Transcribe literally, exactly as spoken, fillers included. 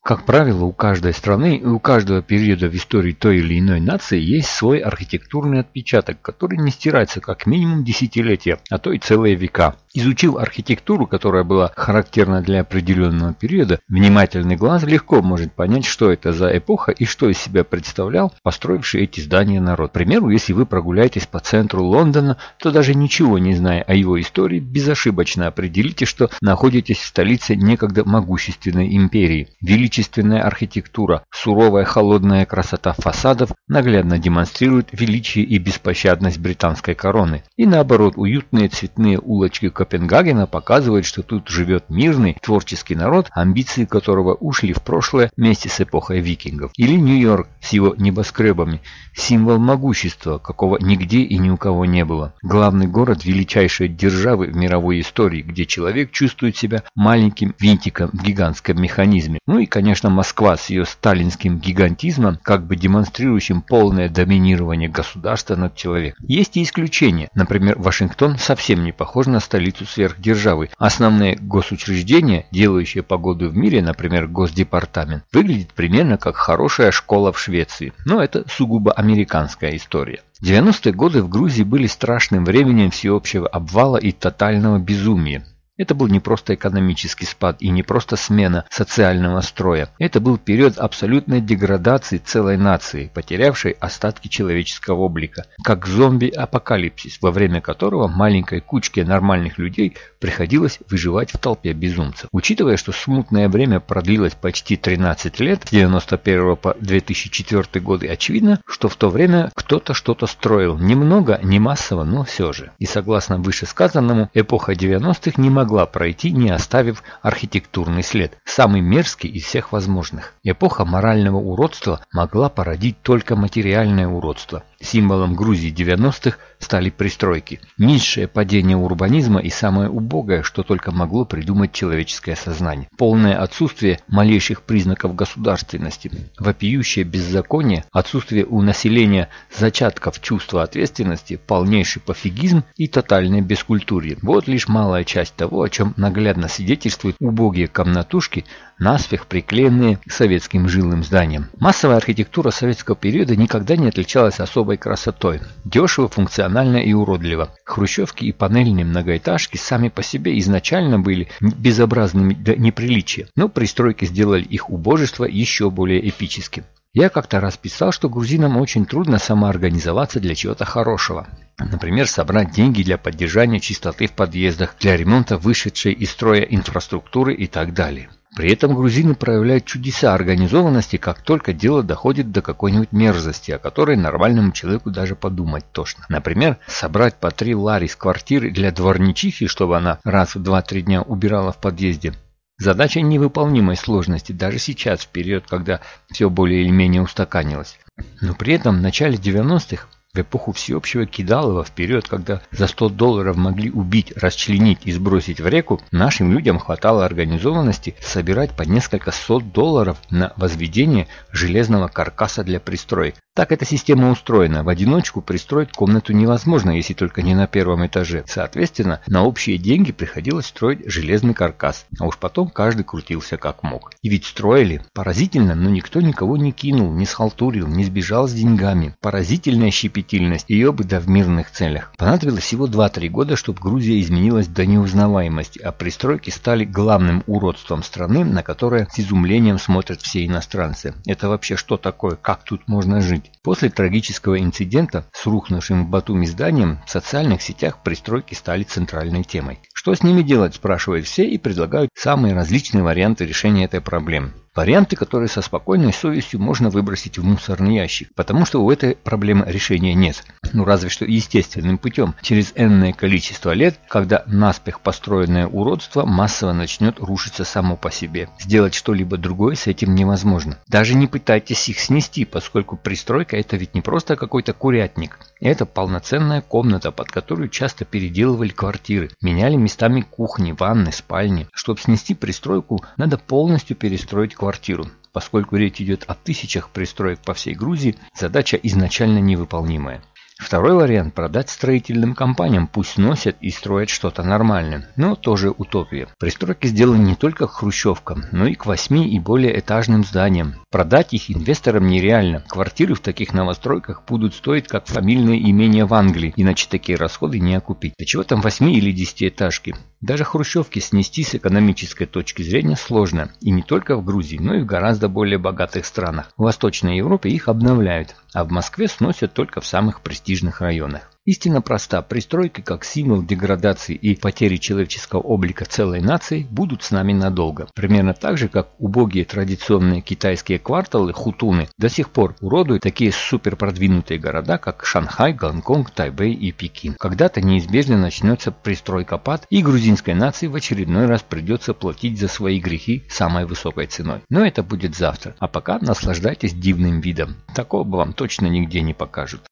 Как правило, у каждой страны и у каждого периода в истории той или иной нации есть свой архитектурный отпечаток, который не стирается как минимум десятилетия, а то и целые века. Изучив архитектуру, которая была характерна для определенного периода, внимательный глаз легко может понять, что это за эпоха и что из себя представлял построивший эти здания народ. К примеру, если вы прогуляетесь по центру Лондона, то даже ничего не зная о его истории, безошибочно определите, что находитесь в столице некогда могущественной империи. Величественная архитектура, суровая холодная красота фасадов наглядно демонстрирует величие и беспощадность британской короны. И наоборот, уютные цветные улочки Копенгагена показывают, что тут живет мирный, творческий народ, амбиции которого ушли в прошлое вместе с эпохой викингов. Или Нью-Йорк с его небоскребами, символ могущества, какого нигде и ни у кого не было. Главный город величайшей державы в мировой истории, где человек чувствует себя маленьким винтиком в гигантском механизме. Ну и, конечно, Москва с ее сталинским гигантизмом, как бы демонстрирующим полное доминирование государства над человеком. Есть и исключения. Например, Вашингтон совсем не похож на столицу сверхдержавы. Основные госучреждения, делающие погоду в мире, например, Госдепартамент, выглядит примерно как хорошая школа в Швеции. Но это сугубо американская история. девяностые годы в Грузии были страшным временем всеобщего обвала и тотального безумия. Это был не просто экономический спад и не просто смена социального строя. Это был период абсолютной деградации целой нации, потерявшей остатки человеческого облика, как зомби-апокалипсис, во время которого маленькой кучке нормальных людей приходилось выживать в толпе безумцев. Учитывая, что смутное время продлилось почти тринадцать лет, с девяносто первого по две тысячи четвёртый годы, очевидно, что в то время кто-то что-то строил. Немного, не массово, но все же. И согласно вышесказанному, эпоха девяностых не могла могла пройти, не оставив архитектурный след, самый мерзкий из всех возможных. Эпоха морального уродства могла породить только материальное уродство. Символом Грузии девяностых стали пристройки. Низшее падение урбанизма и самое убогое, что только могло придумать человеческое сознание. Полное отсутствие малейших признаков государственности, вопиющее беззаконие, отсутствие у населения зачатков чувства ответственности, полнейший пофигизм и тотальное бескультурье. Вот лишь малая часть того, о чем наглядно свидетельствуют убогие комнатушки, наспех приклеенные к советским жилым зданиям. Массовая архитектура советского периода никогда не отличалась особой красотой. Дешево, функционально и уродливо. Хрущевки и панельные многоэтажки сами по себе изначально были безобразными до неприличия, но пристройки сделали их убожество еще более эпическим. Я как-то раз писал, что грузинам очень трудно самоорганизоваться для чего-то хорошего. Например, собрать деньги для поддержания чистоты в подъездах, для ремонта вышедшей из строя инфраструктуры и так далее. При этом грузины проявляют чудеса организованности, как только дело доходит до какой-нибудь мерзости, о которой нормальному человеку даже подумать тошно. Например, собрать по три лари с квартиры для дворничихи, чтобы она раз в два-три дня убирала в подъезде. Задача невыполнимой сложности даже сейчас, в период, когда все более или менее устаканилось. Но при этом в начале девяностых, в эпоху всеобщего кидалова, в период, когда за сто долларов могли убить, расчленить и сбросить в реку, нашим людям хватало организованности собирать по несколько сот долларов на возведение железного каркаса для пристроек. Так эта система устроена. В одиночку пристроить комнату невозможно, если только не на первом этаже. Соответственно, на общие деньги приходилось строить железный каркас, а уж потом каждый крутился как мог. И ведь строили. Поразительно, но никто никого не кинул, не схалтурил, не сбежал с деньгами. Поразительная щепетильность, ее бы да в мирных целях. Понадобилось всего два-три года, чтобы Грузия изменилась до неузнаваемости, а пристройки стали главным уродством страны, на которое с изумлением смотрят все иностранцы. Это вообще что такое? Как тут можно жить? После трагического инцидента с рухнувшим в Батуми зданием в социальных сетях пристройки стали центральной темой. Что с ними делать, спрашивают все и предлагают самые различные варианты решения этой проблемы. Варианты, которые со спокойной совестью можно выбросить в мусорный ящик, потому что у этой проблемы решения нет. Ну разве что естественным путем, через энное количество лет, когда наспех построенное уродство массово начнет рушиться само по себе. Сделать что-либо другое с этим невозможно. Даже не пытайтесь их снести, поскольку пристройка это ведь не просто какой-то курятник. Это полноценная комната, под которую часто переделывали квартиры, меняли местами кухни, ванны, спальни. Чтобы снести пристройку, надо полностью перестроить квартиру. Поскольку речь идет о тысячах пристроек по всей Грузии, задача изначально невыполнимая. Второй вариант – продать строительным компаниям, пусть сносят и строят что-то нормальное, но тоже утопия. Пристройки сделаны не только к хрущевкам, но и к восьми и более этажным зданиям. Продать их инвесторам нереально. Квартиры в таких новостройках будут стоить как фамильные имения в Англии, иначе такие расходы не окупить. Да чего там восьми или десятиэтажки? Даже хрущевки снести с экономической точки зрения сложно. И не только в Грузии, но и в гораздо более богатых странах. В Восточной Европе их обновляют, а в Москве сносят только в самых престижных районах. Истина проста. Пристройки, как символ деградации и потери человеческого облика целой нации, будут с нами надолго. Примерно так же, как убогие традиционные китайские кварталы, хутуны, до сих пор уродуют такие суперпродвинутые города, как Шанхай, Гонконг, Тайбэй и Пекин. Когда-то неизбежно начнется пристройкопад, и грузинской нации в очередной раз придется платить за свои грехи самой высокой ценой. Но это будет завтра. А пока наслаждайтесь дивным видом. Такого вам точно нигде не покажут.